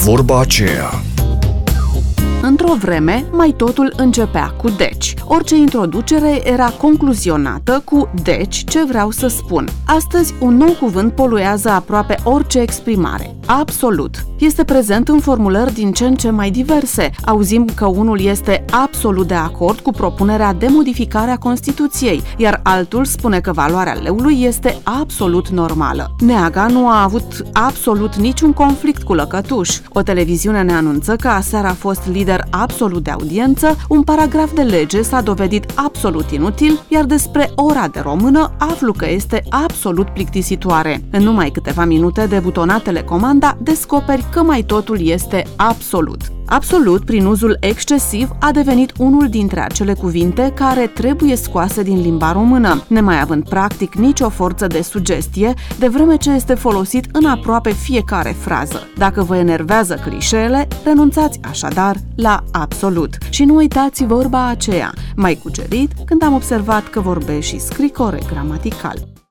Vorba aceea. Într-o vreme, mai totul începea cu deci. Orice introducere era concluzionată cu deci ce vreau să spun. Astăzi, un nou cuvânt poluează aproape orice exprimare. Absolut. Este prezent în formulări din ce în ce mai diverse. Auzim că unul este absolut de acord cu propunerea de modificare a Constituției, iar altul spune că valoarea leului este absolut normală. Neaga nu a avut absolut niciun conflict cu lăcătuș. O televiziune ne anunță că aseară a fost lider absolut de audiență, un paragraf de lege s-a dovedit absolut inutil, iar despre ora de română aflu că este absolut plictisitoare. În numai câteva minute de butonat telecomanda, descoperi că mai totul este absolut. Absolut, prin uzul excesiv, a devenit unul dintre acele cuvinte care trebuie scoase din limba română, nemai având practic nicio forță de sugestie, de vreme ce este folosit în aproape fiecare frază. Dacă vă enervează clișeele, renunțați așadar la absolut. Și nu uitați vorba aceea, mai cucerit când am observat că vorbești și scrii corect gramatical.